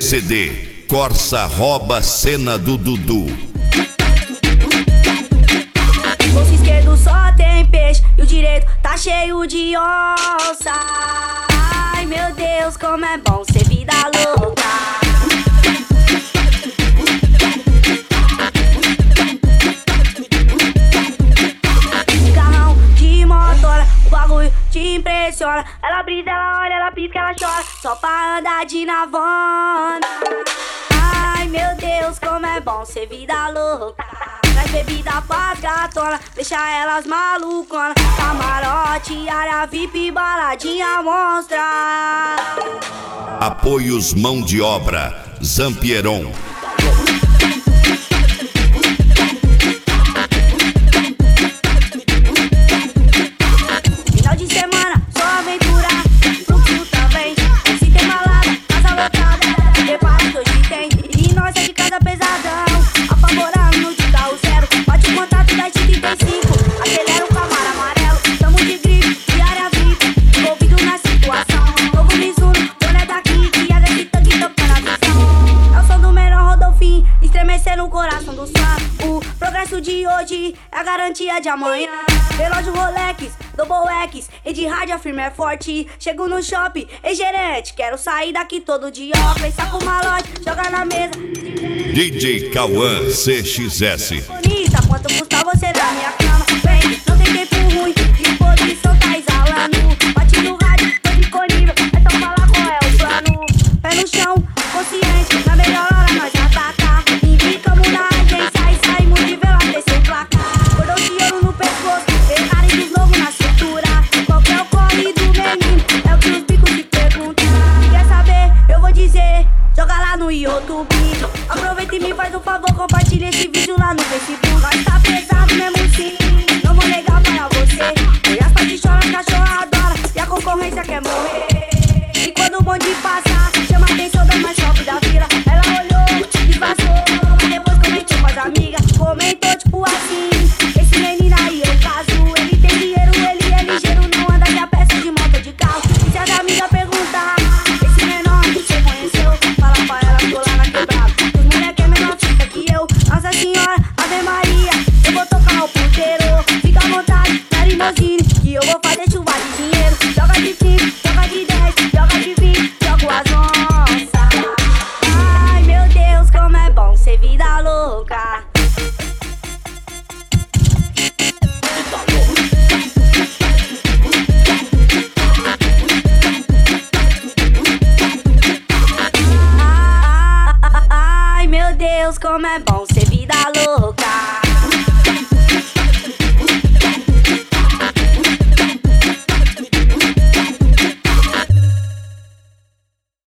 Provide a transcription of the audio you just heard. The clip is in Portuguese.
PCD, Corsa rouba cena do Dudu. Bolso esquerdo só tem peixe e o direito tá cheio de onça. Ai meu Deus, como é bom ser vida louca. Carrão de motora, o bagulho te impressiona. Ela brisa, ela olha, ela pisca, ela chora, só pra andar de Navona. Ai meu Deus, como é bom ser vida louca. Traz bebida pras gatona, deixa elas malucona. Camarote, área VIP, baladinha monstra. Apoios mão de obra, Zampieron. Final de semana, só aventura, fluxo também. Se tem balada, casa lotada, prepara que hoje tem. E nós é de casa pesadão, apavorando de carro zero. Bate o contato da 35, acelera o Camaro amarelo. Tamo de gripe, de área VIP, envolvido na situação. Novo Mizuno, boné daqui, que é desse tanque tocando a visão. É o som do menor Rodolfinho, estremecendo o coração do som. O progresso de hoje é a garantia de amanhã. Relógio Rolex, Double X, rede rádio firme é forte. Chego no shopping, ei gerente, quero sair daqui todo dia. Pensar com malote, joga na mesa. DJ Cauã CXS. Bonita, quanto custa você na minha cama? Vem, não tem tempo ruim, disposição tá exalando. Bate no rádio, tô disponível, é só falar qual é o plano. Pé no chão, consciente, na melhor hora nós atacar. Indicamos na agência e saímos de vela descer placar. Cordão de ouro no pescoço, Ferrari dos novos na cintura. Qual que é o corre do menino? É o que os bicos se perguntam. Quer saber? Eu vou dizer, joga lá no YouTube. Aproveita e me faz um favor, compartilha esse vídeo lá no Facebook. Nós tá pesado mesmo sim, não vou negar para você. E as partes choram, as cachorra adora, e a concorrência quer morrer. E quando o bonde passa, chama a atenção das mais top da vila. Ela olhou, disfarçou, e depois comentou com as amigas. Comentou tipo assim, esse menino aí é o caso. Ele tem dinheiro, ele é ligeiro, não anda de a peça de moto de carro. E se as amigas perguntar, esse menor que você conheceu, fala pra ela, tô lá na quebrada. Os moleque é menor fica que eu. Nossa senhora, Ave Maria, eu vou tocar o puteiro. Fica à vontade, na limousine, que eu vou fazer chuva de dinheiro. Joga de 5, joga de 10, joga de 20, jogo as onças. Ai meu Deus, como é bom ser vida louca. Ai meu Deus, como é bom ser vida louca.